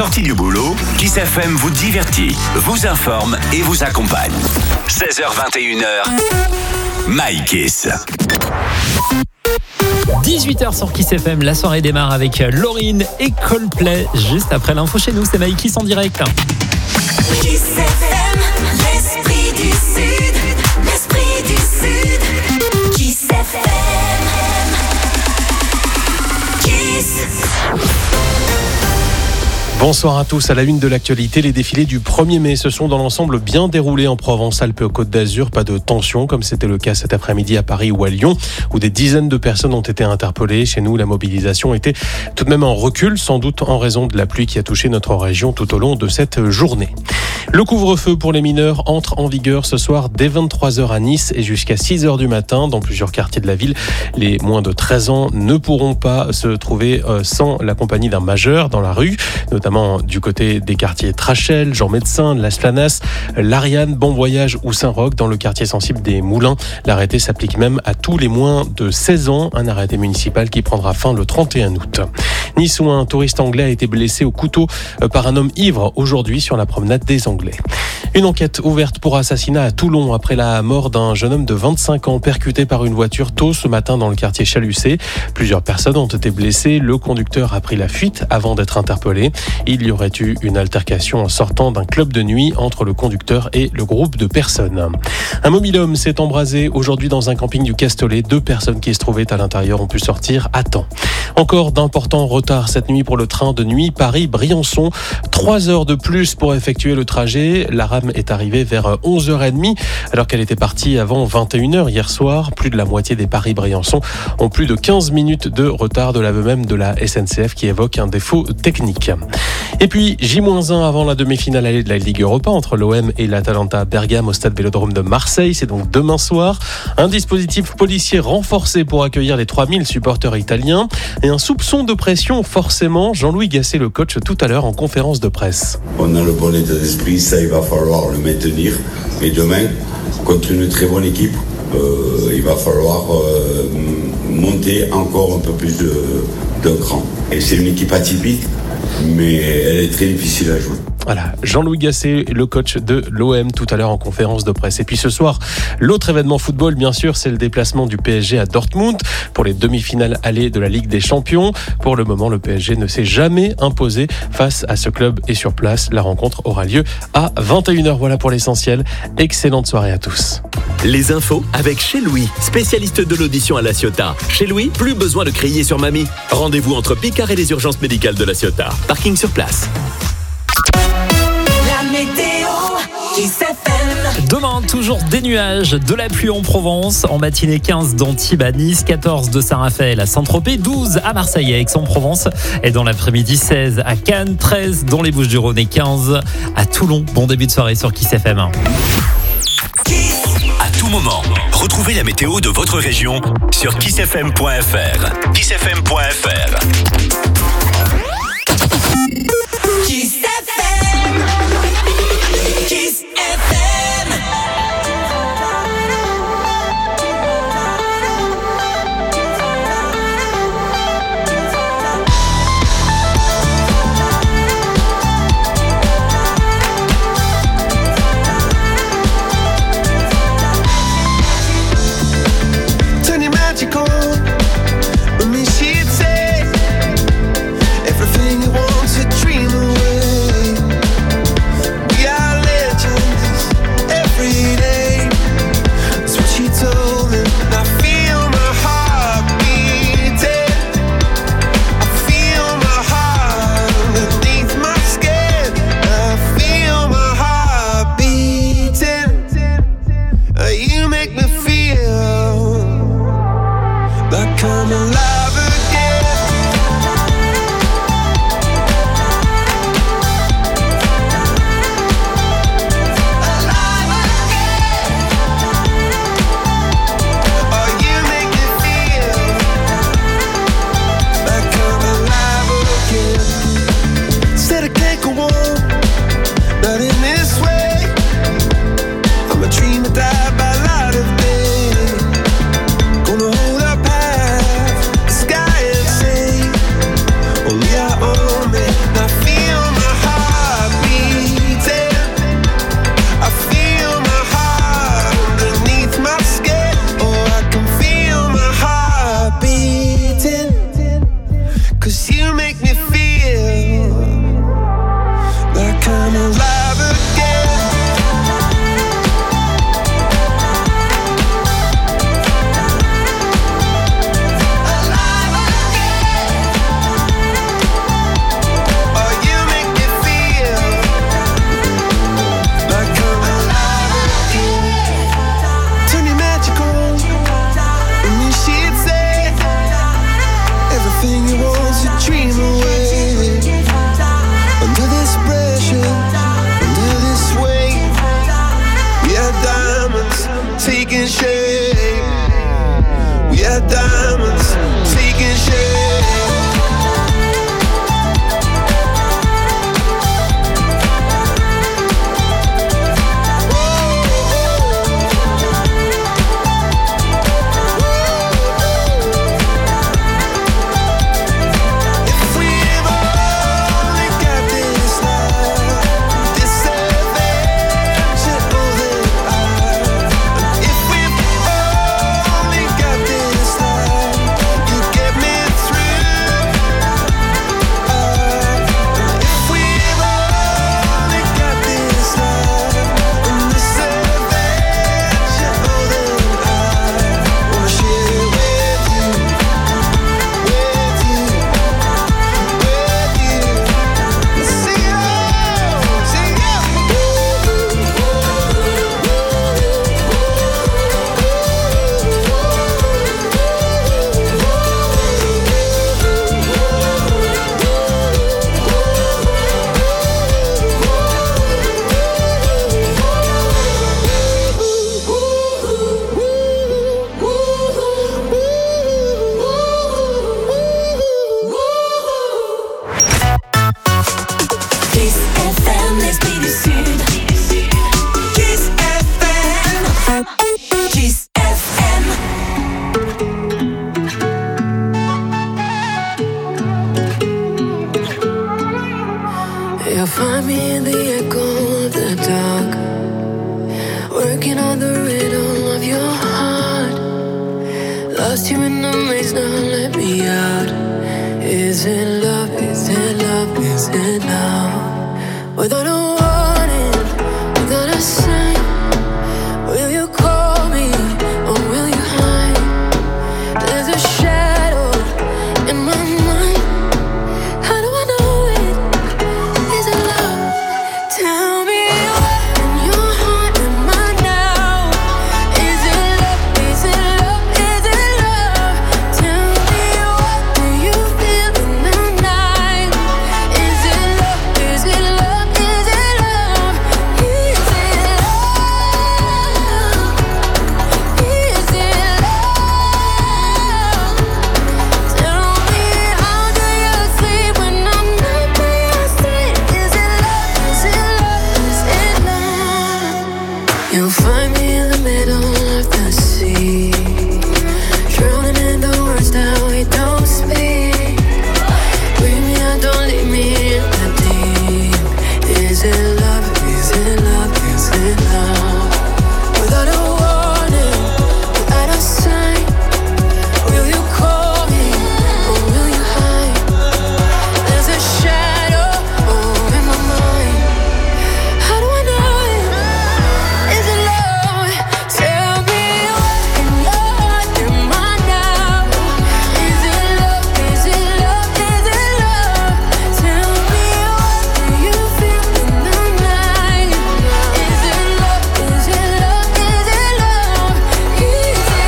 sortie du boulot, Kiss FM vous divertit, vous informe et vous accompagne. 16h21h, My Kiss. 18h sur Kiss FM, la soirée démarre avec Lauryn et Coldplay. Juste après l'info chez nous, c'est My Kiss en direct. Kiss FM, l'esprit du Sud, l'esprit du Sud. Kiss FM, Kiss. Bonsoir à tous. À la une de l'actualité, les défilés du 1er mai se sont dans l'ensemble bien déroulés en Provence-Alpes-Côte d'Azur. Pas de tension comme c'était le cas cet après-midi à Paris ou à Lyon où des dizaines de personnes ont été interpellées. Chez nous, la mobilisation était tout de même en recul, sans doute en raison de la pluie qui a touché notre région tout au long de cette journée. Le couvre-feu pour les mineurs entre en vigueur ce soir dès 23h à Nice et jusqu'à 6h du matin. Dans plusieurs quartiers de la ville, les moins de 13 ans ne pourront pas se trouver sans la compagnie d'un majeur dans la rue, notamment du côté des quartiers Trachel, Jean Médecin, Las Planas, Lariane, Bon Voyage ou Saint-Roch. Dans le quartier sensible des Moulins, l'arrêté s'applique même à tous les moins de 16 ans, un arrêté municipal qui prendra fin le 31 août. Nice où un touriste anglais a été blessé au couteau par un homme ivre aujourd'hui sur la promenade des Anglais. Une enquête ouverte pour assassinat à Toulon après la mort d'un jeune homme de 25 ans percuté par une voiture tôt ce matin dans le quartier Chalucé. Plusieurs personnes ont été blessées. Le conducteur a pris la fuite avant d'être interpellé. Il y aurait eu une altercation en sortant d'un club de nuit entre le conducteur et le groupe de personnes. Un mobil-homme s'est embrasé aujourd'hui dans un camping du Castellet. 2 personnes qui se trouvaient à l'intérieur ont pu sortir à temps. Encore d'importants retards cette nuit pour le train de nuit Paris-Briançon. 3 heures de plus pour effectuer le trajet. La rame est arrivée vers 11h30 alors qu'elle était partie avant 21h hier soir. Plus de la moitié des Paris-Briançon ont plus de 15 minutes de retard, de l'aveu même de la SNCF qui évoque un défaut technique. Et puis J-1 avant la demi-finale allée de la Ligue Europa entre l'OM et l'Atalanta Bergame au stade Vélodrome de Marseille. C'est donc demain soir. Un dispositif policier renforcé pour accueillir les 3000 supporters italiens et un soupçon de pression forcément. Jean-Louis Gasset, le coach, tout à l'heure en conférence de presse. On a le bon état d'esprit, ça il va falloir le maintenir. Et demain, contre une très bonne équipe, il va falloir monter encore un peu plus d'un cran. Et c'est une équipe atypique, mais elle est très difficile à jouer. Voilà, Jean-Louis Gasset, le coach de l'OM, tout à l'heure en conférence de presse. Et puis ce soir, l'autre événement football, bien sûr, c'est le déplacement du PSG à Dortmund pour les demi-finales allées de la Ligue des Champions. Pour le moment, le PSG ne s'est jamais imposé face à ce club et sur place. La rencontre aura lieu à 21h. Voilà pour l'essentiel. Excellente soirée à tous. Les infos avec Chez Louis, spécialiste de l'audition à La Ciotat. Chez Louis, plus besoin de crier sur mamie. Rendez-vous entre Picard et les urgences médicales de La Ciotat. Parking sur place. Demain, toujours des nuages, de la pluie en Provence. En matinée, 15 d'Antibes à Nice, 14 de Saint-Raphaël à Saint-Tropez, 12 à Marseille et Aix-en-Provence. Et dans l'après-midi, 16 à Cannes, 13 dans les Bouches-du-Rhône et 15 à Toulon. Bon début de soirée sur Kiss FM. À tout moment, retrouvez la météo de votre région sur kissfm.fr. kissfm.fr. Kiss FM, Kiss FM. Turning magical when me she'd say you in the maze, now let me out. Is it love, is it love, is it love? Without a warning, without a sign, will you call me or will you hide? There's a shadow in my mind. How do I know it? Is it love? Tell me what in your heart am I now? Is it love? Is it love? Is it love? Tell me what do you feel in the night? Is it love? Is it love? Is it love? Is it love? Is it love? Tell me how do you sleep when I'm not by your side? Is it love? Is it love? Is it love? You'll find me in the middle of the sea, drowning in the words that we don't speak. Bring me out, don't leave me in the deep. Is it love? Is it love? Is it love? Without a warning, without a sign, will you call me or will you hide? There's a shadow in my mind. How do I know it? Is it love? Tell me what in your heart am I now? Is it love? Is it love? Is it love? Tell me what do you feel in the night? Is it love? Is it love? Is it love? Is it love? Is it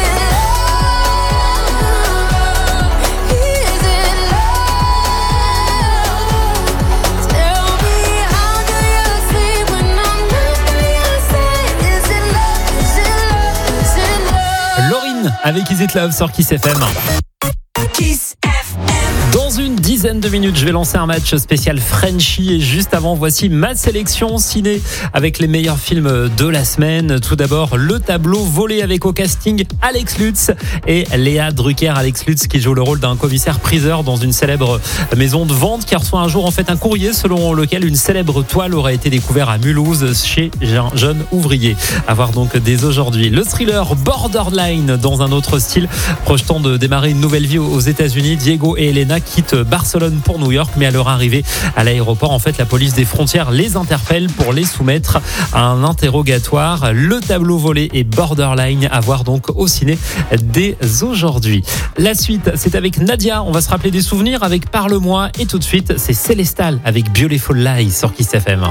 love? Tell me how do you sleep when I'm not by your side? Is it love? Is it love? Is it love? Lauryn avec Is It Love sur Kiss FM. Kiss FM. Dans une dizaine de minutes, je vais lancer un match spécial Frenchie et juste avant, voici ma sélection ciné avec les meilleurs films de la semaine. Tout d'abord, le tableau volé avec au casting Alex Lutz et Léa Drucker. Alex Lutz qui joue le rôle d'un commissaire priseur dans une célèbre maison de vente qui reçoit un jour en fait un courrier selon lequel une célèbre toile aurait été découverte à Mulhouse chez un jeune ouvrier. À voir donc dès aujourd'hui. Le thriller Borderline dans un autre style, projetant de démarrer une nouvelle vie aux États-Unis. Diego et Elena quittent Barcelone pour New York, mais à leur arrivée à l'aéroport, en fait, la police des frontières les interpelle pour les soumettre à un interrogatoire. Le tableau volé et Borderline à voir donc au ciné dès aujourd'hui. La suite, c'est avec Nadia. On va se rappeler des souvenirs avec Parle-moi et tout de suite, c'est Célestal avec Beautiful Lies sur Kiss FM.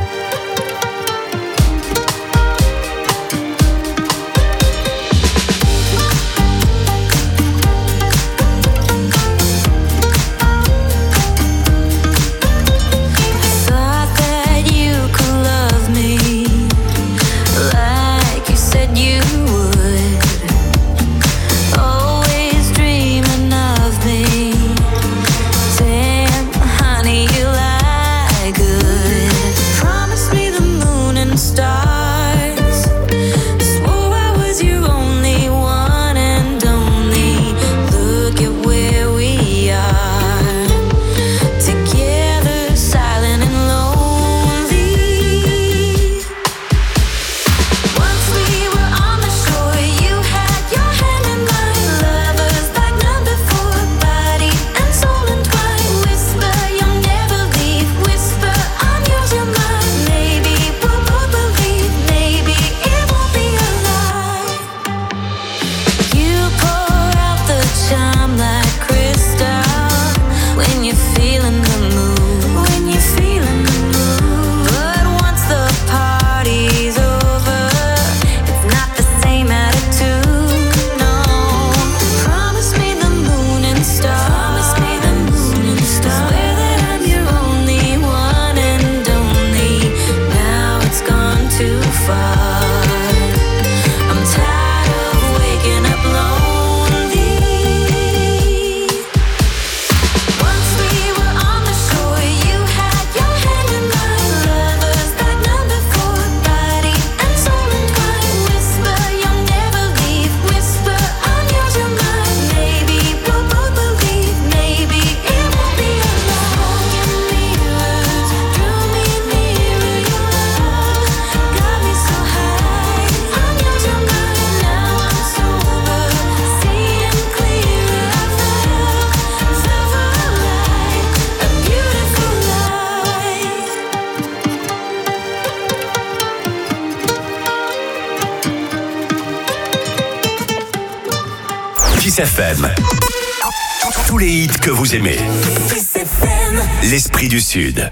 Thought that you could love me like you said you would. Always dreaming of me. Damn, honey, you lie good. Promise me the moon and stars. Swore I was your only one and only. Look at where we are. Together, silent and lonely. Once we were on the shore, you had your hand in mine. Lovers like none before, body and soul entwined. Whisper, you'll never leave. Whisper, I'm yours, you're mine. Maybe we'll both believe. Maybe it won't be a lie. You pour out the charm like crystal when you're feeling the mood. When you're feeling the mood. But once the party's over, it's not the same attitude. No. Promise me the moon and stars. Promise me the moon and stars. Swear that I'm your only one and only. Now it's gone too far. I'm tired of waking up lonely. Once we were on the shore, you had your hand in mine. Lovers like none before, body and soul entwined. Whisper, you'll never leave. Whisper, I'm yours, you're mine. Maybe we'll both believe. Maybe it won't be a lie. Smoke and mirrors drew me nearer. Your love got me so Kiss FM. Tous les hits que vous aimez. Kiss FM. L'Esprit du Sud.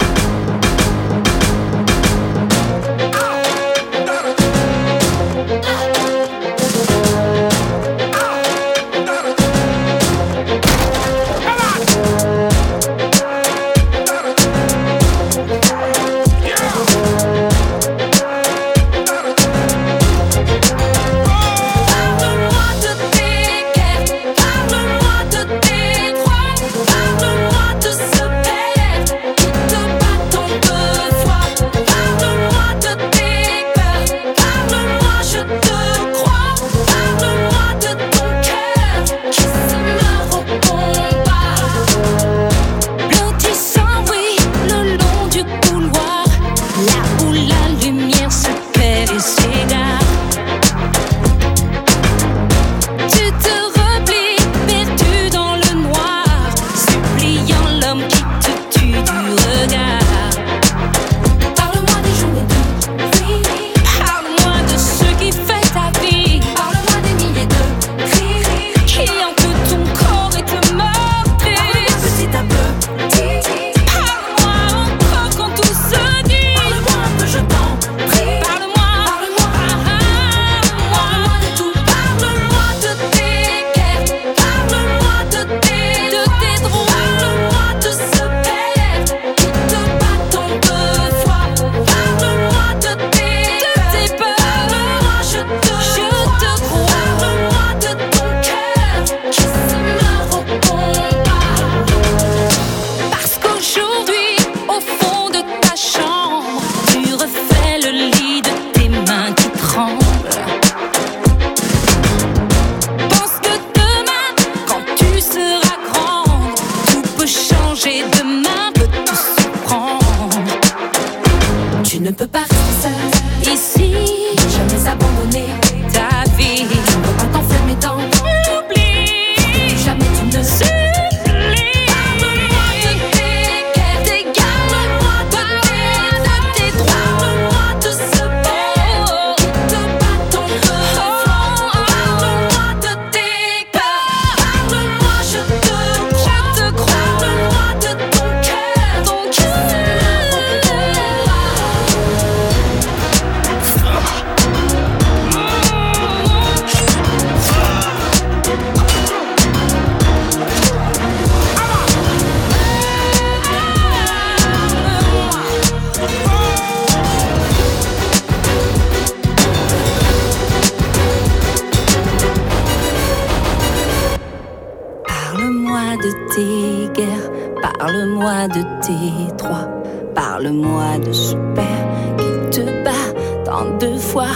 Parle-moi de tes droits, parle-moi de ce père qui te bat tant de fois.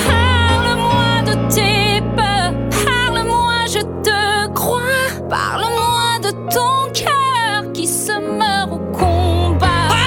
Parle-moi de tes peurs, parle-moi, je te crois. Parle-moi de ton cœur qui se meurt au combat.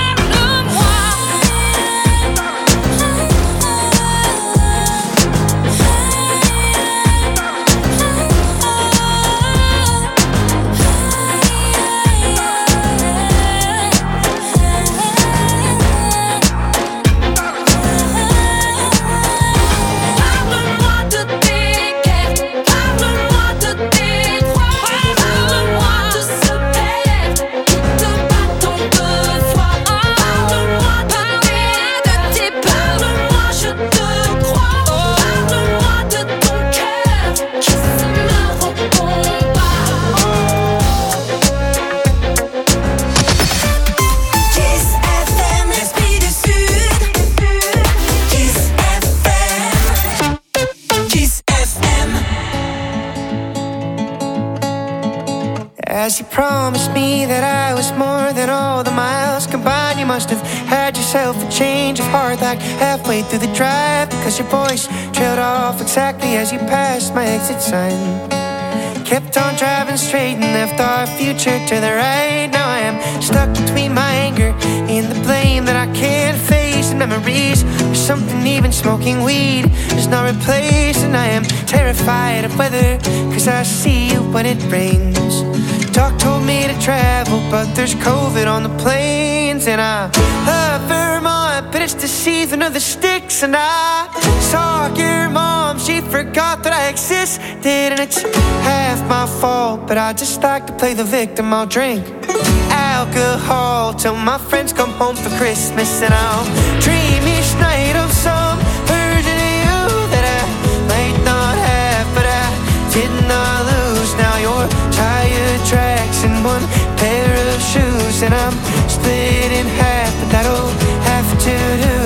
As you promised me that I was more than all the miles combined, you must have had yourself a change of heart like halfway through the drive, because your voice trailed off exactly as you passed my exit sign. Kept on driving straight and left our future to the right. Now I am stuck between my anger and the blame that I can't face, and memories of something even smoking weed is not replaced. And I am terrified of weather, cause I see you when it rains. Doc told me to travel, but there's COVID on the planes. And I love Vermont, but it's the season of the sticks. And I saw your mom, she forgot that I existed. And it's half my fault, but I just like to play the victim. I'll drink alcohol till my friends come home for Christmas. And I'll dream each night of some version of you that I might not have, but I did not lose. Now you're tire tracks and one pair of shoes, and I'm split in half, but that'll have to do.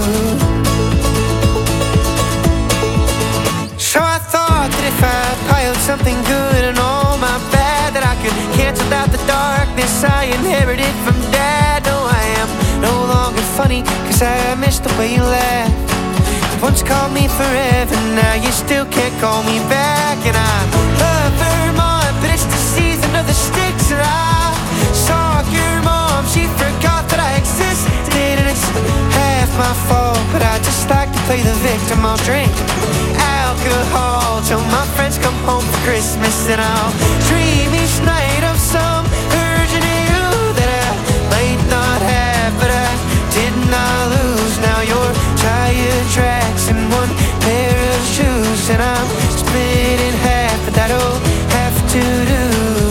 So I thought that if I piled something good and all my bad, that I could cancel out the darkness I inherited from Dad. No, I am no longer funny, cause I missed the way you laughed. You once called me forever, now you still can't call me back. And I love Vermont, but it's the season of the sticks. And I saw your mom, she forgot that I existed. And it's half my fault, but I just like to play the victim. I'll drink alcohol till my friends come home for Christmas. And I'll dream each night of some version of you that I might not have, but I did not lose. Now you're tire tracks and one pair of shoes, and I'm split in half, but that'll have to do.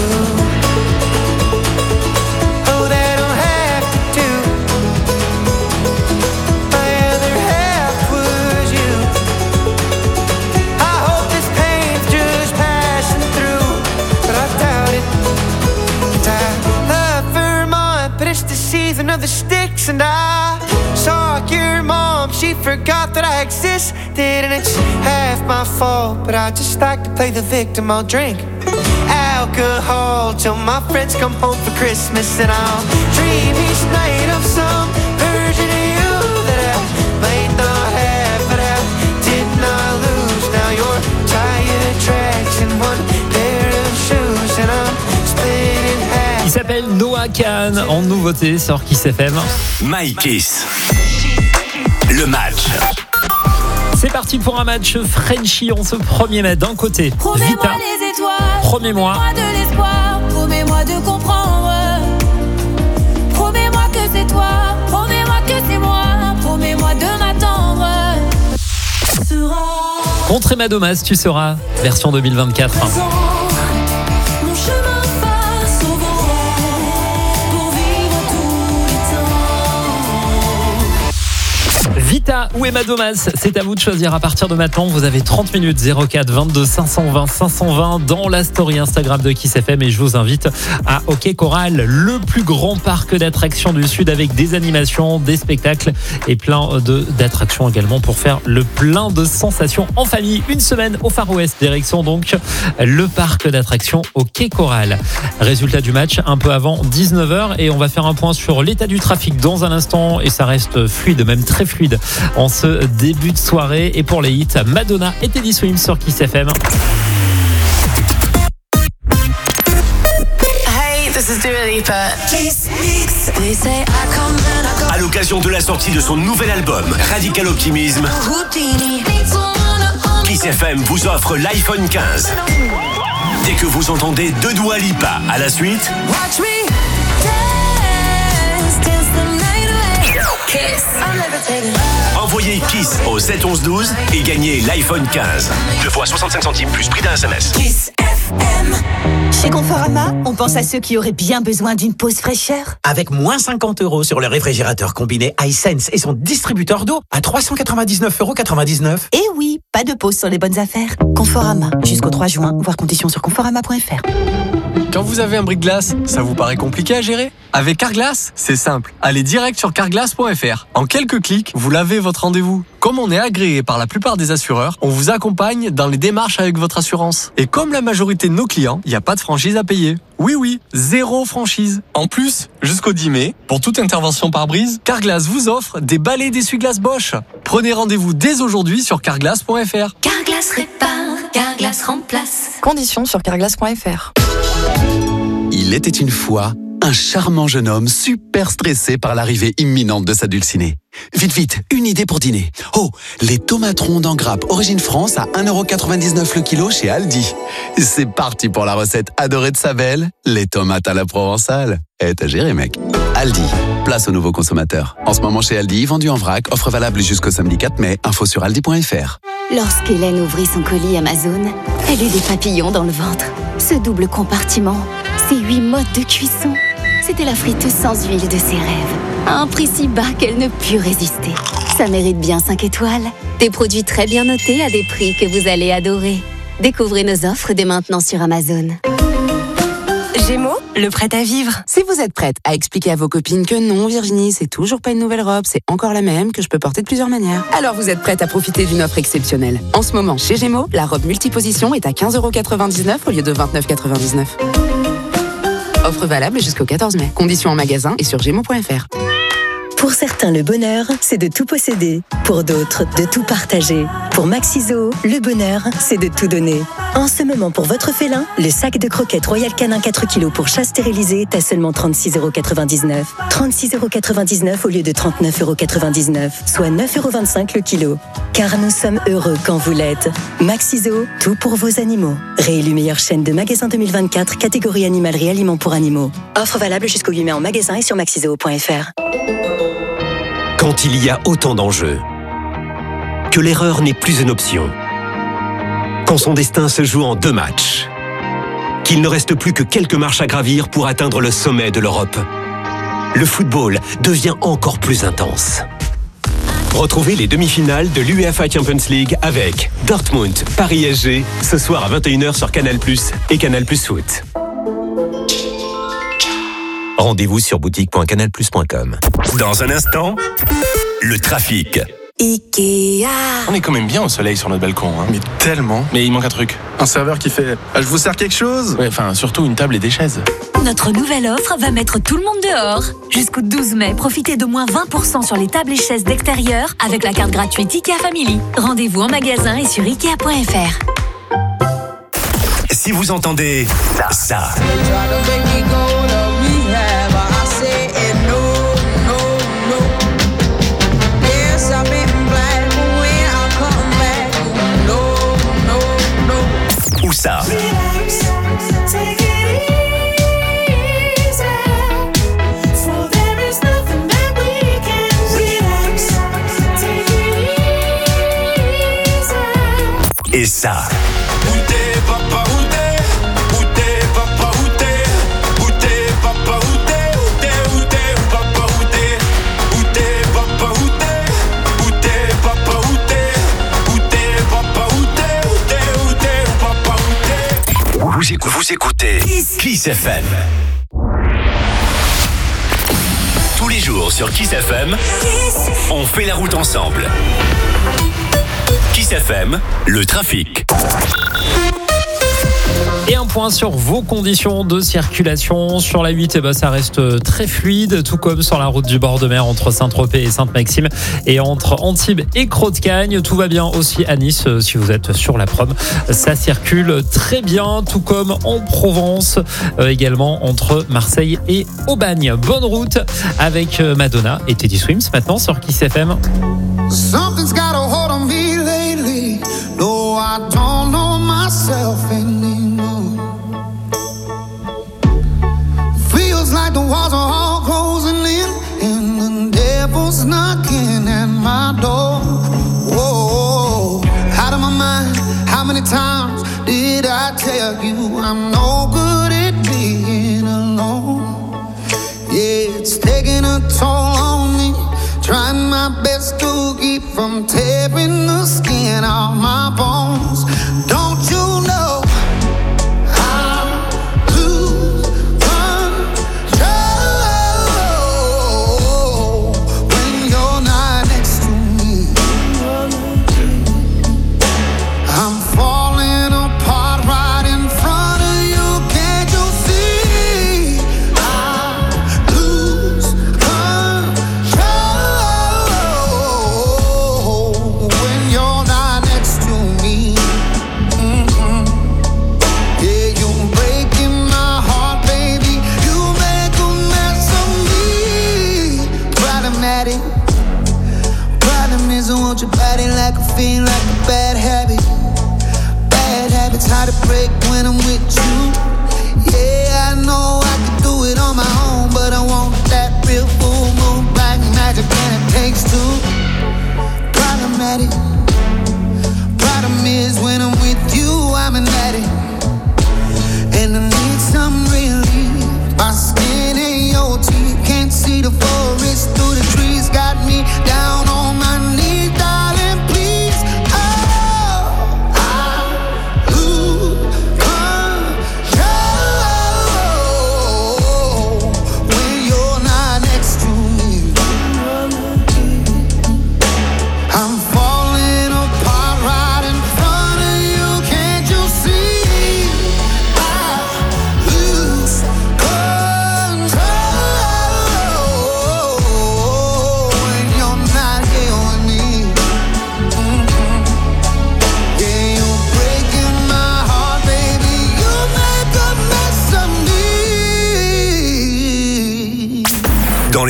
Oh, that'll have to do. My other half was you. I hope this pain's just passing through, but I doubt it. And I love Vermont, but it's the season of the sticks. And I saw your mom, she forgot that I existed. And it's half my fault, but I just like to play the victim. I'll drink alcohol till my friends come home for Christmas. And I'll dream each night of some version of you that I might not have, but I did not lose. Now you're tire tracks and one pair of shoes, and I'm split in half. Il s'appelle Noah Kahan, en nouveauté sur Kiss FM. My Kiss. Le match. C'est parti pour un match Frenchie en ce 1er mai. D'un côté, Vita. Promets-moi les étoiles, Promets-moi. promets-moi de l'espoir, promets-moi de comprendre. Promets-moi que c'est toi, promets-moi que c'est moi, promets-moi de m'attendre. Sera Contre Emma Domas, tu seras. Version 2024. présent, mon chemin face au vent, pour vivre tous les temps. Vita ou Emma Domas, c'est à vous de choisir à partir de maintenant. Vous avez 30 minutes, 04 22 520 520 dans la story Instagram de Kiss FM, et je vous invite à OK Coral, le plus grand parc d'attractions du Sud, avec des animations, des spectacles et plein d'attractions également pour faire le plein de sensations en famille. Une semaine au Far West, direction donc le parc d'attractions OK Coral. Résultat du match un peu avant 19h, et on va faire un point sur l'état du trafic dans un instant, et ça reste fluide, même très fluide en ce début de soirée. Et pour les hits, Madonna et Teddy Swims sur Kiss FM. Hey, this is Dua Lipa. Kiss Mix. They say I come and I go. À l'occasion de la sortie de son nouvel album, Radical Optimism, Houdini. Kiss FM vous offre l'iPhone 15. Dès que vous entendez deux Dua Lipa à la suite, Watch me dance, dance the night away. Kiss. I'm levitating. envoyez Kiss au 7 11 12 et gagnez l'iPhone 15. 2 fois 65 centimes plus prix d'un SMS. Kiss FM. Chez Conforama, on pense à ceux qui auraient bien besoin d'une pause fraîcheur. Avec moins 50 € sur le réfrigérateur combiné iSense et son distributeur d'eau à 399,99 €. Et oui, pas de pause sur les bonnes affaires. Conforama, jusqu'au 3 juin, voir conditions sur conforama.fr. Quand vous avez un bris-de-glace, ça vous paraît compliqué à gérer ? Avec Carglass, c'est simple. Allez direct sur carglass.fr. En quelques clics, vous lavez votre rendez-vous. Comme on est agréé par la plupart des assureurs, on vous accompagne dans les démarches avec votre assurance. Et comme la majorité de nos clients, il n'y a pas de franchise à payer. Oui, 0 franchise. En plus, jusqu'au 10 mai, pour toute intervention par brise, Carglass vous offre des balais d'essuie-glace Bosch. Prenez rendez-vous dès aujourd'hui sur carglass.fr. Carglass répare, Carglass remplace. Conditions sur carglass.fr. Il était une fois un charmant jeune homme super stressé par l'arrivée imminente de sa dulcinée. Vite, une idée pour dîner. Oh, les tomates rondes en grappe origine France à 1,99 € le kilo chez Aldi. C'est parti pour la recette adorée de sa belle, les tomates à la provençale. T'as géré, mec. Aldi, place aux nouveaux consommateurs. En ce moment chez Aldi, vendu en vrac, offre valable jusqu'au samedi 4 mai, info sur aldi.fr. Lorsqu'Hélène ouvrit son colis Amazon, elle eut des papillons dans le ventre. Ce double compartiment, ces 8 modes de cuisson, c'était la friteuse sans huile de ses rêves. À un prix si bas qu'elle ne put résister. Ça mérite bien 5 étoiles. Des produits très bien notés à des prix que vous allez adorer. Découvrez nos offres dès maintenant sur Amazon. Gémeaux, le prêt à vivre. Si vous êtes prête à expliquer à vos copines que non, Virginie, c'est toujours pas une nouvelle robe, c'est encore la même, que je peux porter de plusieurs manières, alors vous êtes prête à profiter d'une offre exceptionnelle. En ce moment, chez Gémeaux, la robe multiposition est à 15,99 € au lieu de 29,99 €. Offre valable jusqu'au 14 mai. Conditions en magasin et sur gémeaux.fr. Pour certains, le bonheur, c'est de tout posséder. Pour d'autres, de tout partager. Pour Maxiso, le bonheur, c'est de tout donner. En ce moment, pour votre félin, le sac de croquettes Royal Canin 4 kg pour chat stérilisé est à seulement 36,99 €. 36,99 € au lieu de 39,99 €, soit 9,25 € le kilo. Car nous sommes heureux quand vous l'êtes. Maxiso, tout pour vos animaux. Réélu meilleure chaîne de magasins 2024, catégorie animalerie aliments pour animaux. Offre valable jusqu'au 8 mai en magasin et sur maxiso.fr. Quand il y a autant d'enjeux, que l'erreur n'est plus une option, quand son destin se joue en 2 matchs, qu'il ne reste plus que quelques marches à gravir pour atteindre le sommet de l'Europe, le football devient encore plus intense. Retrouvez les demi-finales de l'UEFA Champions League avec Dortmund, Paris SG, ce soir à 21 h sur Canal+ et Canal+ Foot. Rendez-vous sur boutique.canalplus.com. Dans un instant, le trafic. Ikea. On est quand même bien au soleil sur notre balcon, hein. Mais tellement. Mais il manque un truc. Un serveur qui fait « Je vous sers quelque chose ?» Ouais, enfin, surtout une table et des chaises. Notre nouvelle offre va mettre tout le monde dehors. Jusqu'au 12 mai, profitez de moins 20% sur les tables et chaises d'extérieur avec la carte gratuite Ikea Family. Rendez-vous en magasin et sur Ikea.fr. Si vous entendez ça. Ou ça. Et ça. Vous écoutez Kiss FM. Tous les jours sur Kiss FM, on fait la route ensemble. Kiss FM, le trafic. Et un point sur vos conditions de circulation. Sur la 8, ça reste très fluide, tout comme sur la route du bord de mer entre Saint-Tropez et Sainte-Maxime et entre Antibes et Crotcagne. Tout va bien aussi à Nice si vous êtes sur la prom. Ça circule très bien, tout comme en Provence, également entre Marseille et Aubagne. Bonne route avec Madonna et Teddy Swims maintenant sur Kiss FM. Something's got a hold on me lately. No, I don't know myself anymore. Feels like the walls are all closing in, and the devil's knocking at my door. Whoa, out of my mind. How many times did I tell you I'm no good at being alone? Yeah, it's taking a toll on me. Trying my best to keep from tearing the skin off my bones. Don't you know I lose control when you're not next to me? I'm falling apart right in front of you. Can't you see? I lose control when you're not next to me. Yeah, you're breaking my heart, baby. You make a mess of me. Problematic. Problem is I want your body like I feel like a bad habit. Bad habits hard to break when I'm with you. Yeah, I know I can do it on my own, but I want that real full moon black magic and it takes two. Problematic.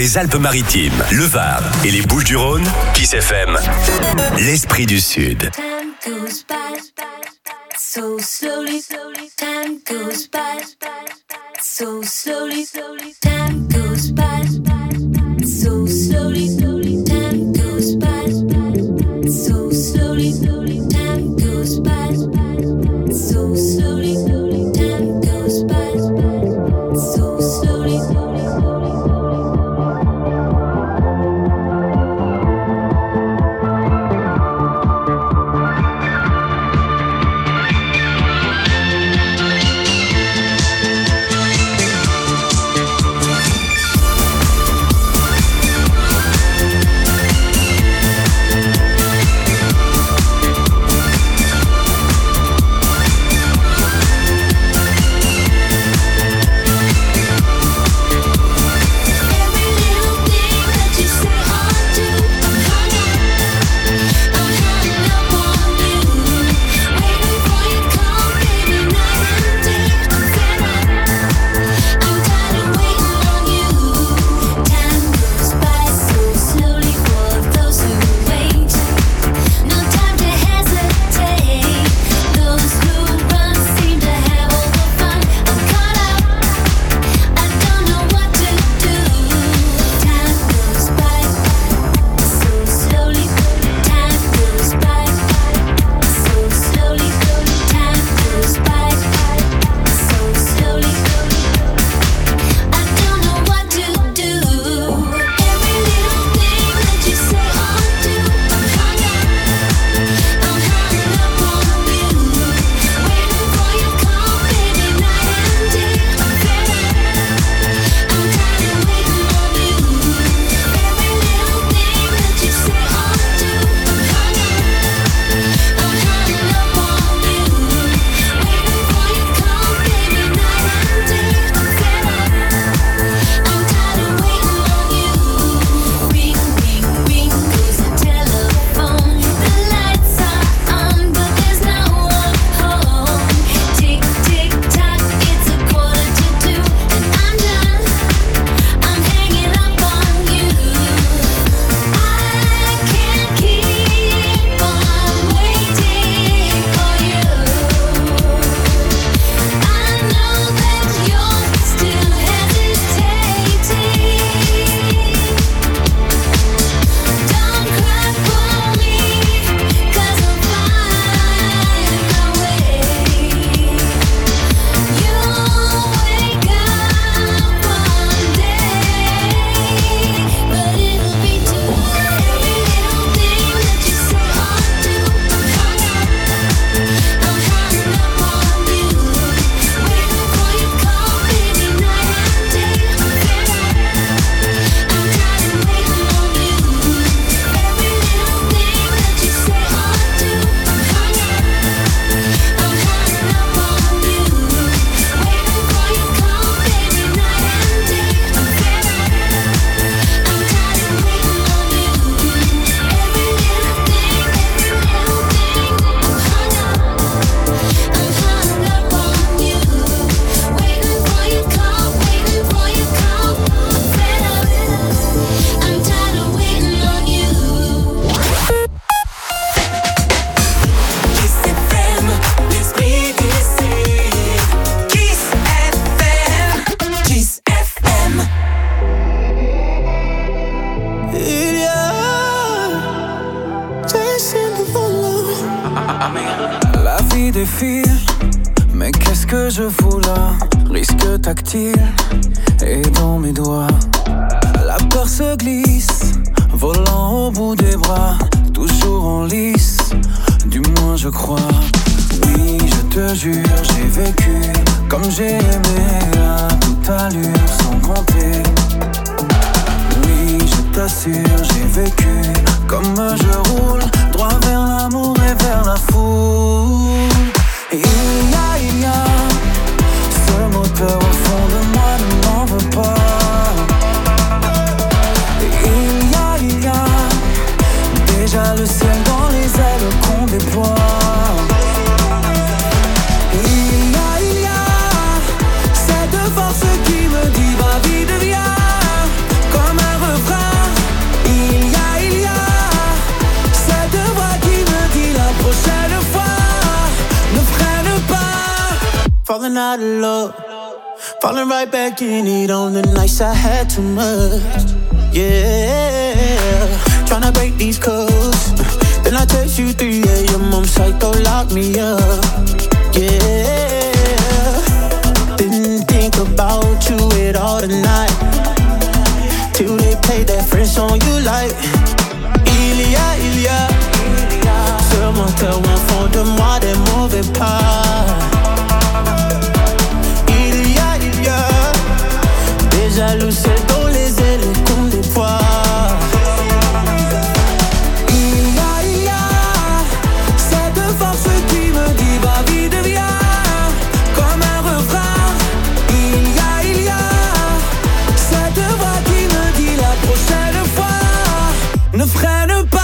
les Alpes-Maritimes, le Var et les Bouches-du-Rhône, Kiss FM, l'esprit du Sud. Time goes by so slowly. Time goes by so slowly. Time goes by so slowly. Time goes by so slowly. Time goes by so slowly. Time goes by so slowly. Mais qu'est-ce que je fous là? Risque tactile et dans mes doigts. La peur se glisse, volant au bout des bras. Toujours en lice, du moins je crois. Oui, je te jure, j'ai vécu comme j'ai aimé à toute allure sans compter. Oui, je t'assure, j'ai vécu comme je roule, droit vers l'amour et vers la foule. Et il y a ce moteur au fond de moi, ne m'en veux pas. Et il y a déjà le ciel dans les ailes qu'on déploie. Il y a cette force qui me dit ma vie devient comme un falling out of love, falling right back in it on the nights I had too much. Yeah, tryna break these codes. Then I text you 3 a.m. I'm psycho, lock me up. Yeah, didn't think about you at all tonight, till they played that French song you like. Il y a ce menteur au fond de moi des mauvais pas. Il y a des jaloux celles dont les ailes qu'on déploie. Il y a cette force qui me dit va vite viens, comme un refrain. Il y a cette voix qui me dit la prochaine fois ne freine pas.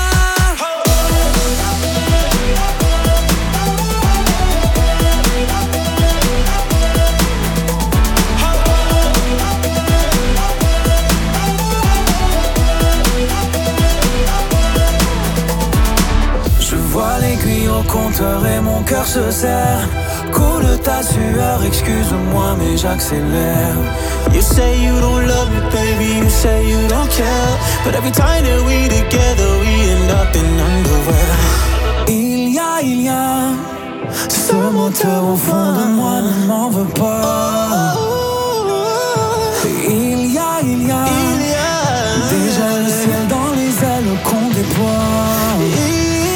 Au compteur et mon cœur se serre. Coule ta sueur, excuse-moi mais j'accélère. You say you don't love me baby, you say you don't care, but every time that we together we end up in underwear. Il y a ce moteur au fond de moi, ne m'en veux pas. Il y a déjà le ciel dans les ailes qu'on déploie.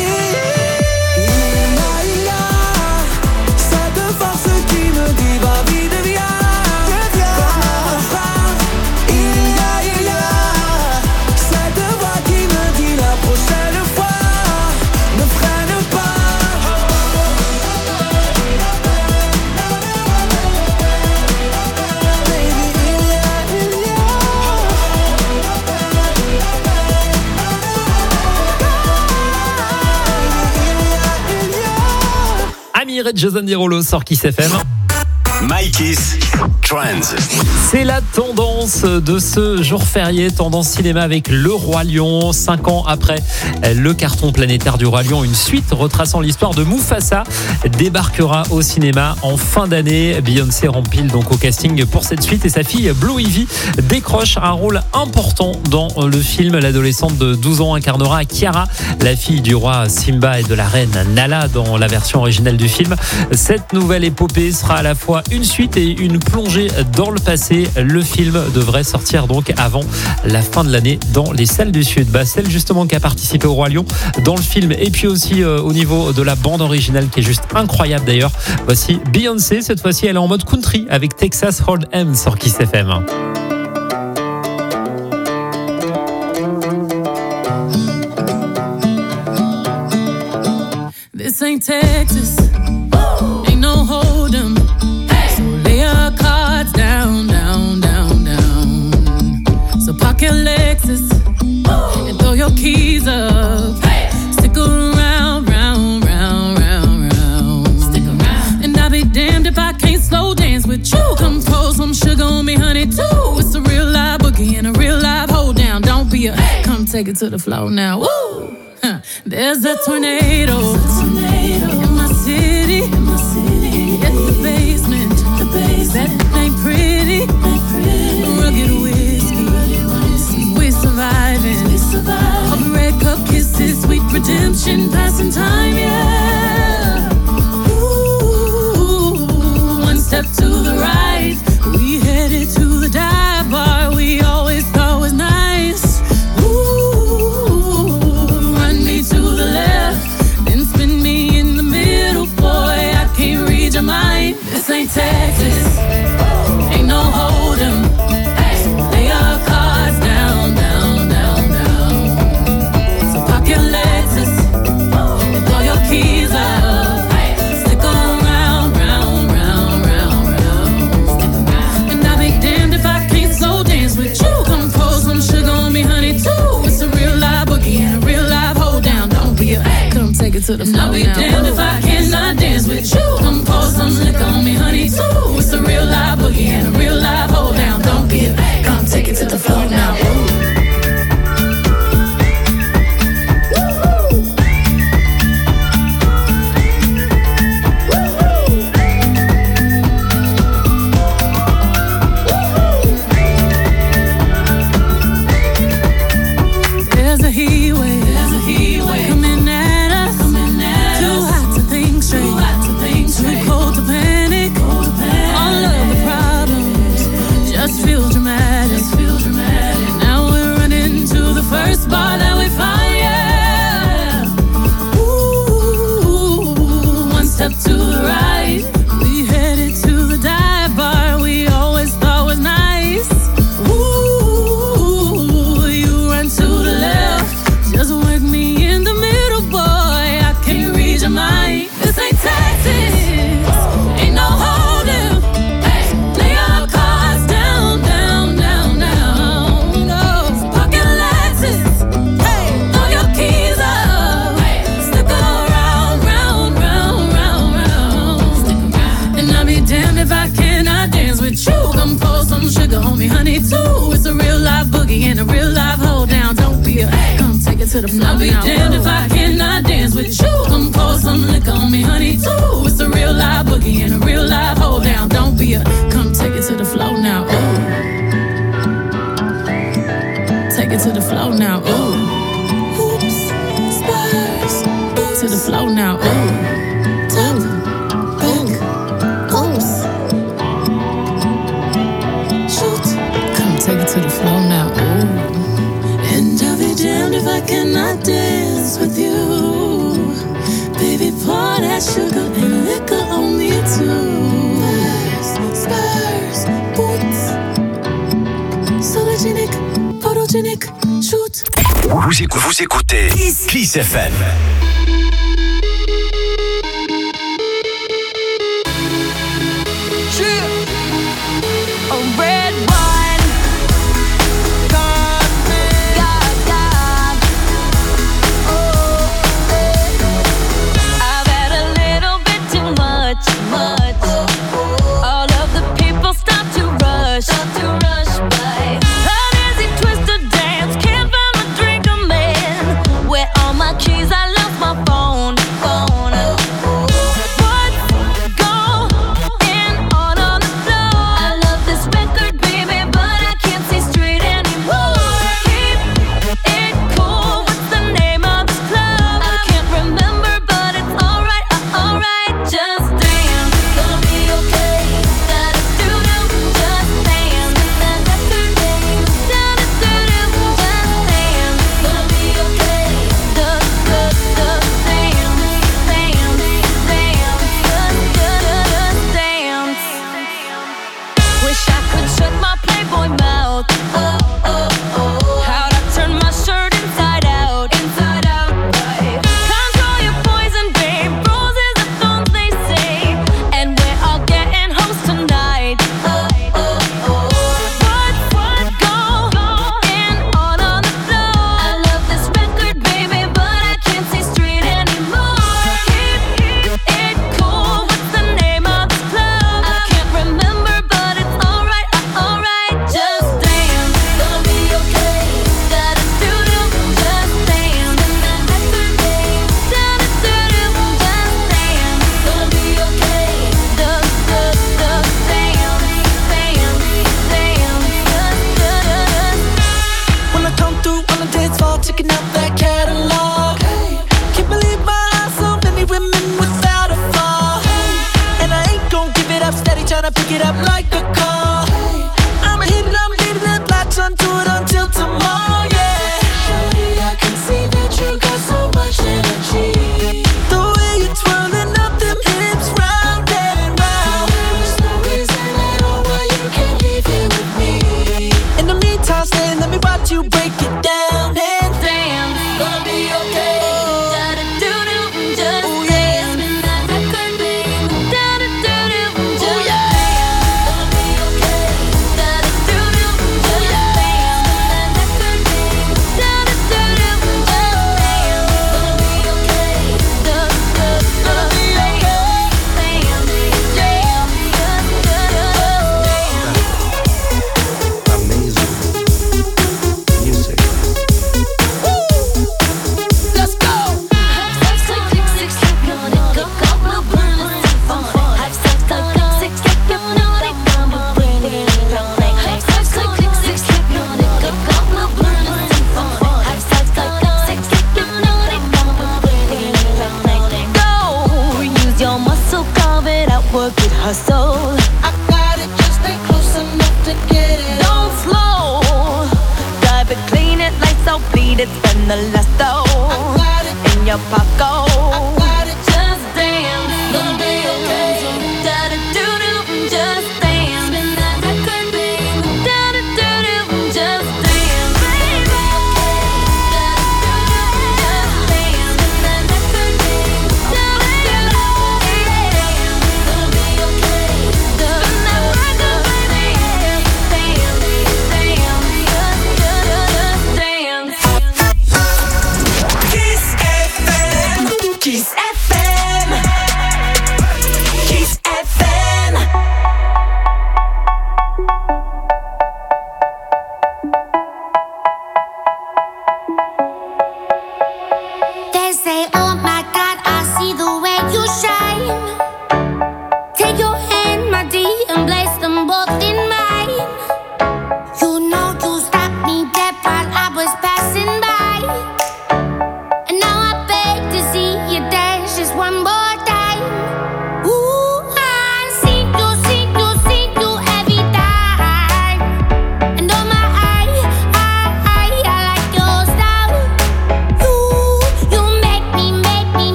Jason Derulo sur Kiss FM. Mike's Trends. C'est la tendance de ce jour férié, tendance cinéma avec Le Roi Lion. 5 ans après le carton planétaire du Roi Lion, une suite retraçant l'histoire de Mufasa débarquera au cinéma en fin d'année. Beyoncé rempile donc au casting pour cette suite et sa fille Blue Ivy décroche un rôle important dans le film. L'adolescente de 12 ans incarnera Kiara, la fille du roi Simba et de la reine Nala dans la version originale du film. Cette nouvelle épopée sera à la fois une suite et une plongée dans le passé. Le film devrait sortir donc avant la fin de l'année dans les salles du Sud. Celle justement qui a participé au Roi Lion dans le film et puis aussi au niveau de la bande originale qui est juste incroyable d'ailleurs. Voici Beyoncé, cette fois-ci elle est en mode country avec Texas Hold'em sur Kiss FM. This ain't Texas, ain't no hold'em. So lay your cards down, down, down, down. So park your Lexus and throw your keys up. Stick around, round, round, round, round. Stick around. And I'll be damned if I can't slow dance with you. Come pour some sugar on me, honey, too. It's a real live boogie and a real live hold down. Don't be a come take it to the floor now. Woo! There's a tornado in my city. At the basement, that ain't pretty. Rugged whiskey, we surviving. All the red cup kisses, sweet redemption, passing time, yeah. Ooh, one step to the right, we headed to the dive bar we always thought was nice. To the left, then spin me in the middle, boy, I can't read your mind. This ain't Texas, ain't no hold'em. Lay your cards down, down, down, down. So park your Lexus and throw your keys up. Stick around, round, round, round, round. And I'll be damned if I can't slow dance with you. Come pour some sugar on me, honey, too. It's a real live boogie and a real live hold down. Don't be a come take it to the floor. I'll be damned if I cannot dance with you. Come pour some liquor on me, honey, too. It's a real live boogie and a real live hold down. Don't be a come take it to the floor now. to the floor. I'll be damned if I cannot dance with you. Come pour some liquor on me, honey, too. It's a real live boogie and a real live hold down. Don't be a, come take it to the floor now. Ooh. Take it to the floor now. Ooh. Hoops, spurs, to the floor now. Ooh. Top, back, oops. Shoot, come take it to the floor now. Ooh. And I'll be damned if I cannot dance with you. Baby, pour that sugar and liquor on me too. Spurs, boots, sologenic, photogenic, shoot. Vous écoutez Kiss FM.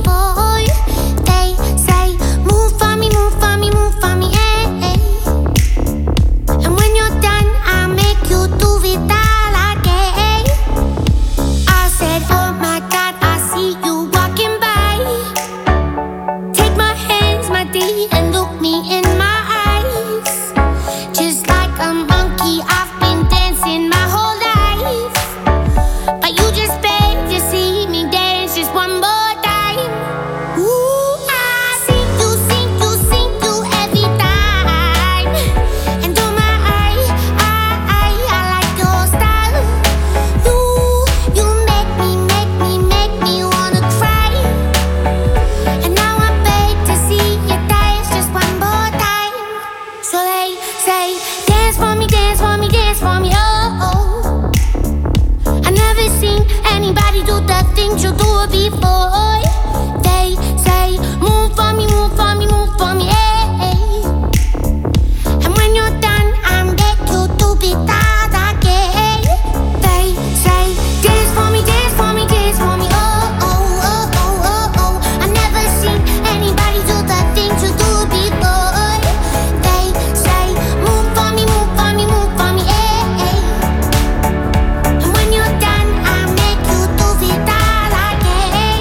before. They say, move for me, move for me, move for me, And when you're done, I'll make you do it all again. I said, oh my God, I see you walking by. Take my hands, my D, and look me in my eyes. Just like a monkey, I've been dancing my whole life. But you just beg to see me dance just one more time. Ooh, I see you every time. And oh my, I like your style. You make me wanna cry. And now I beg to see you dance just one more time. So they say, dance for me, dance for me, dance for me, oh. I never seen anybody do the things you do before. They say, move for me, move for me, move for me, And when you're done, I'll make you do it all again. They say, dance for me, dance for me, dance for me, oh. I never seen anybody do the things you do before. They say, move for me, move for me, move for me, And when you're done, I'll make you do it all again.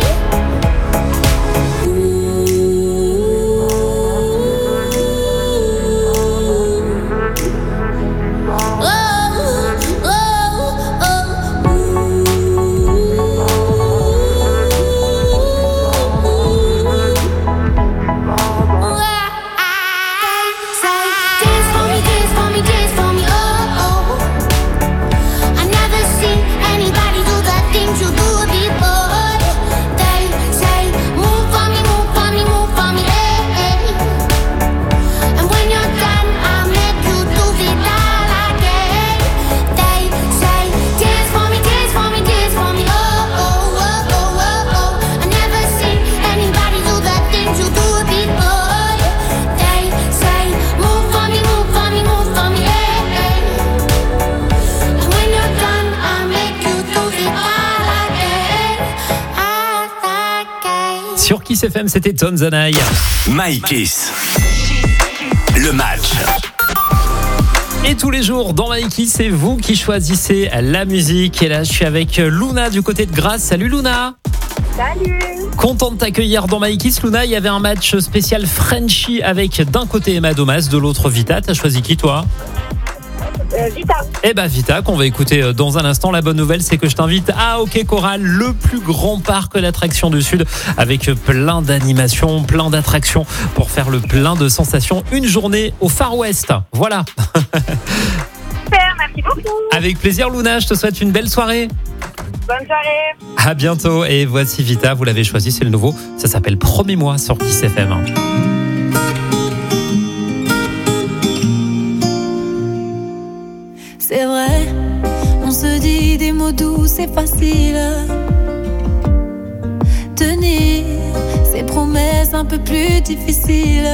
Dance for me, dance for me, dance for me, oh. I never seen anybody do the things you do before. They say, move for me, move for me, move for me, And when you're done, I'll make you do it all again. They say, dance for me, dance for me, dance for me, oh. I never seen anybody do the things you do before. They say, move for me, move for me, move for me, And when you're done, I'll make you do it all again. Sur Kiss FM, c'était Tom Zanaï. My Kiss. Le match. Et tous les jours dans My Kiss, c'est vous qui choisissez la musique. Et là, je suis avec Luna du côté de Grasse. Salut Luna. Salut. Content de t'accueillir dans My Kiss. Luna, il y avait un match spécial Frenchie avec d'un côté Emma Domas, de l'autre Vita. T'as choisi qui toi ? Vita. Eh ben Vita, qu'on va écouter dans un instant. La bonne nouvelle, c'est que je t'invite à OK Coral, le plus grand parc d'attractions du Sud, avec plein d'animations, plein d'attractions pour faire le plein de sensations. Une journée au Far West. Voilà. Super, merci beaucoup. Avec plaisir Luna, je te souhaite une belle soirée. Bonne soirée. À bientôt. Et voici Vita, vous l'avez choisi, c'est le nouveau. Ça s'appelle Promets-moi sur Kiss FM. C'est vrai, on se dit des mots doux, c'est facile. Tenir ces promesses un peu plus difficiles.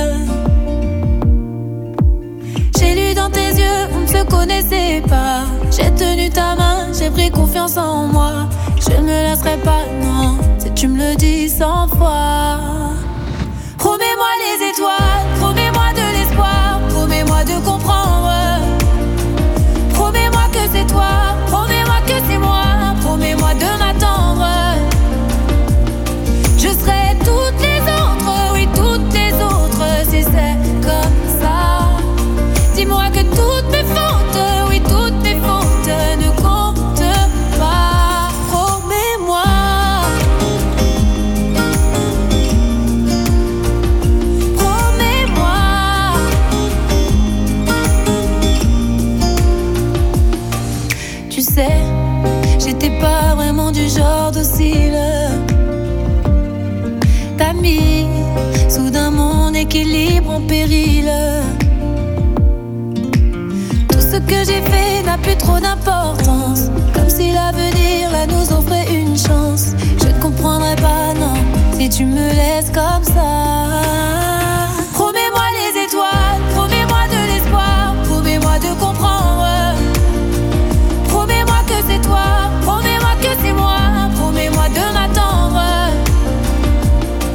J'ai lu dans tes yeux, on ne se connaissait pas. J'ai tenu ta main, j'ai pris confiance en moi. Je ne me laisserai pas, non, si tu me le dis 100 fois. Promets-moi les étoiles, promets-moi de l'espoir, promets-moi de comprendre. Promets-moi que c'est toi, promets-moi que c'est moi, promets-moi de m'attendre. Je serai toutes les autres, oui toutes les autres, si c'est comme ça. Dis-moi que toutes mes fautes, oui toutes mes fautes ne comptent pas. Promets-moi. Promets-moi. Tu sais, j'étais pas vraiment du genre docile. T'as mis soudain mon équilibre en péril. Tout ce que j'ai fait n'a plus trop d'importance. Comme si l'avenir là nous offrait une chance. Je ne comprendrai pas, non, si tu me laisses comme ça. Promets-moi les étoiles, promets-moi de l'espoir, promets-moi de comprendre. Promets-moi que c'est toi, promets-moi que c'est moi, promets-moi de m'attendre.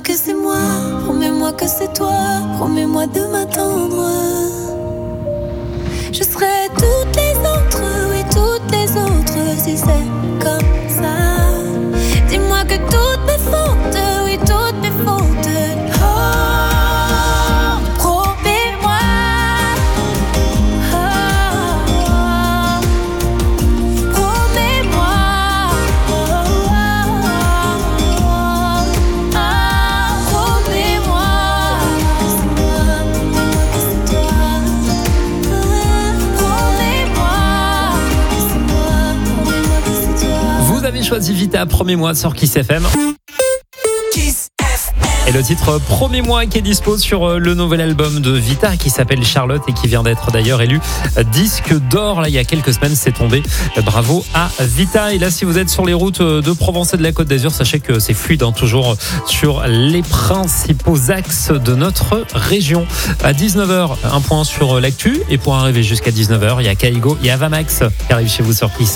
que c'est moi, promets-moi que c'est toi, promets-moi de m'attendre. Je serai toutes les autres, oui toutes les autres, si c'est comme ça. Dis-moi que toutes mes fautes, oui toutes mes fautes. Oh, promets-moi. Oh, promets-moi. Oh, promets-moi. Vous avez choisi Vita, Promets-moi sur Kiss FM. Et le titre Promets-moi qui est dispo sur le nouvel album de Vita qui s'appelle Charlotte et qui vient d'être d'ailleurs élu disque d'or. Là, il y a quelques semaines, c'est tombé. Bravo à Vita. Et là, si vous êtes sur les routes de Provence et de la Côte d'Azur, sachez que c'est fluide, toujours sur les principaux axes de notre région. À 19h, un point sur l'actu. Et pour arriver jusqu'à 19h, il y a Kaigo et Avamax qui arrivent chez vous sur Kiss.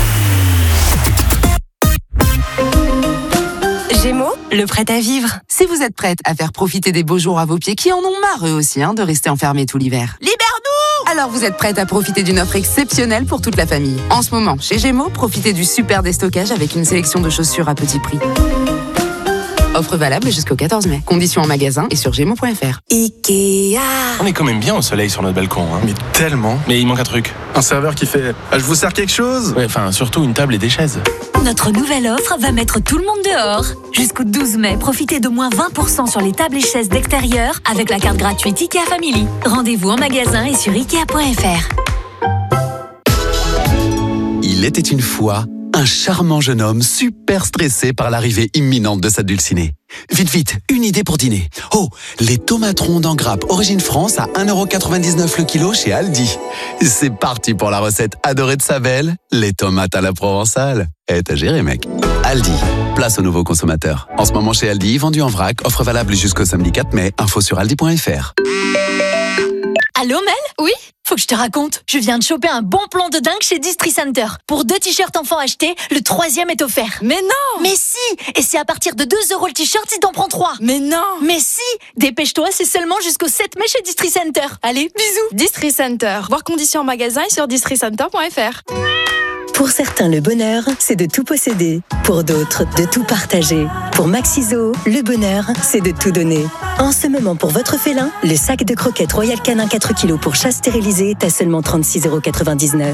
Gémeaux, le prêt à vivre. Si vous êtes prête à faire profiter des beaux jours à vos pieds qui en ont marre eux aussi de rester enfermés tout l'hiver. Libère-nous! Alors vous êtes prête à profiter d'une offre exceptionnelle pour toute la famille. En ce moment, chez Gémeaux, profitez du super déstockage avec une sélection de chaussures à petit prix. Offre valable jusqu'au 14 mai. Conditions en magasin et sur Gémeaux.fr. Ikea. On est quand même bien au soleil sur notre balcon, Mais tellement. Mais il manque un truc. Un serveur qui fait « Je vous sers quelque chose ?» surtout une table et des chaises. Notre nouvelle offre va mettre tout le monde dehors. Jusqu'au 12 mai, profitez de moins 20% sur les tables et chaises d'extérieur avec la carte gratuite IKEA Family. Rendez-vous en magasin et sur Ikea.fr. Il était une fois un charmant jeune homme super stressé par l'arrivée imminente de sa dulcinée. Vite, vite, une idée pour dîner. Oh, les tomates rondes en grappe Origine France à 1,99€ le kilo chez Aldi. C'est parti pour la recette adorée de sa belle, les tomates à la provençale. T'as géré, mec. Aldi, place aux nouveaux consommateurs. En ce moment chez Aldi, vendu en vrac, offre valable jusqu'au samedi 4 mai, info sur aldi.fr. Allô Mel ? Oui ? Faut que je te raconte. Je viens de choper un bon plan de dingue chez Distri Center. Pour 2 t-shirts enfants achetés, le 3e est offert. Mais non! Mais si! Et c'est à partir de 2€ le t-shirt si t'en prends 3. Mais non! Mais si! Dépêche-toi, c'est seulement jusqu'au 7 mai chez Distri Center. Allez, bisous! Distri Center. Voir conditions en magasin et sur districenter.fr. Pour certains, le bonheur, c'est de tout posséder. Pour d'autres, de tout partager. Pour Maxiso, le bonheur, c'est de tout donner. En ce moment, pour votre félin, le sac de croquettes Royal Canin 4 kg pour chat stérilisé est à seulement 36,99€.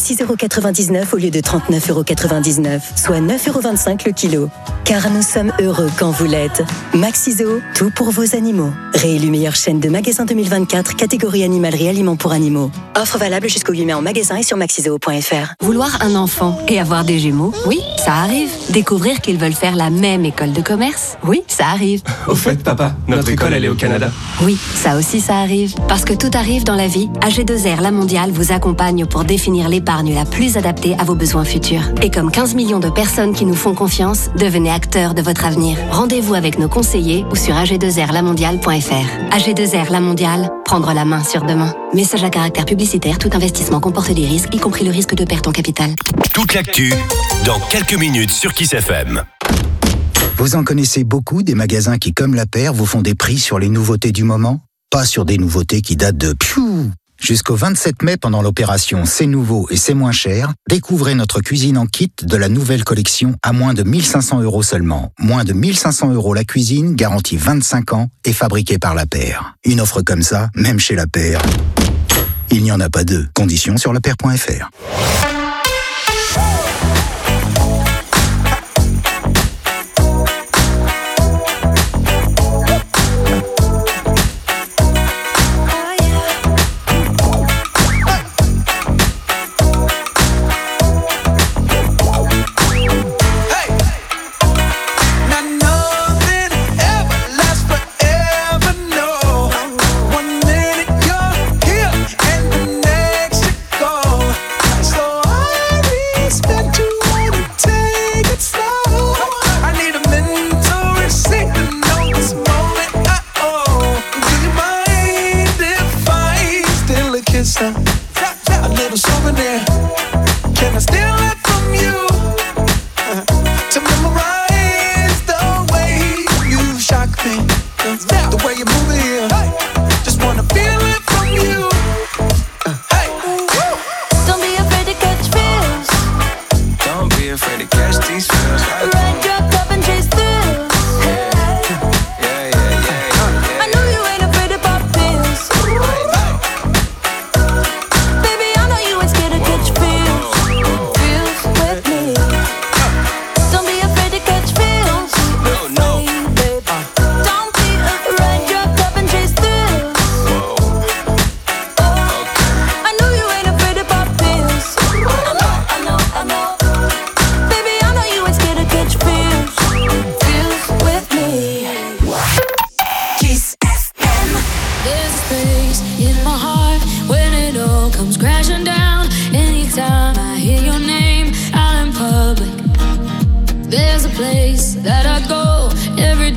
36,99€ au lieu de 39,99€, soit 9,25€ le kilo. Car nous sommes heureux quand vous l'êtes. Maxiso, tout pour vos animaux. Réélu meilleure chaîne de magasins 2024, catégorie animalerie aliments pour animaux. Offre valable jusqu'au 8 mai en magasin et sur maxiso.fr. Vouloir un enfant et avoir des jumeaux, oui, ça arrive. Découvrir qu'ils veulent faire la même école de commerce, oui, ça arrive. Au fait, papa, notre école, elle est au Canada. Oui, ça aussi, ça arrive. Parce que tout arrive dans la vie, AG2R La Mondiale vous accompagne pour définir l'épargne la plus adaptée à vos besoins futurs. Et comme 15 millions de personnes qui nous font confiance, devenez acteurs de votre avenir. Rendez-vous avec nos conseillers ou sur ag2rlamondiale.fr. AG2R La Mondiale, prendre la main sur demain. Message à caractère publicitaire, tout investissement comporte des risques, y compris le risque de perte en capital. Toute l'actu, dans quelques minutes sur Kiss FM. Vous en connaissez beaucoup des magasins qui, comme la paire, vous font des prix sur les nouveautés du moment? Pas sur des nouveautés qui datent de piou. Jusqu'au 27 mai, pendant l'opération C'est nouveau et c'est moins cher, découvrez notre cuisine en kit de la nouvelle collection à moins de 1 500€ seulement. Moins de 1 500€ la cuisine, garantie 25 ans et fabriquée par la paire. Une offre comme ça, même chez la paire, il n'y en a pas deux. Conditions sur lapaire.fr. So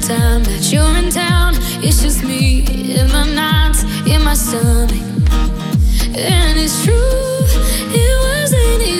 time that you're in town, it's just me in my nights, in my stomach. And it's true, it wasn't easy.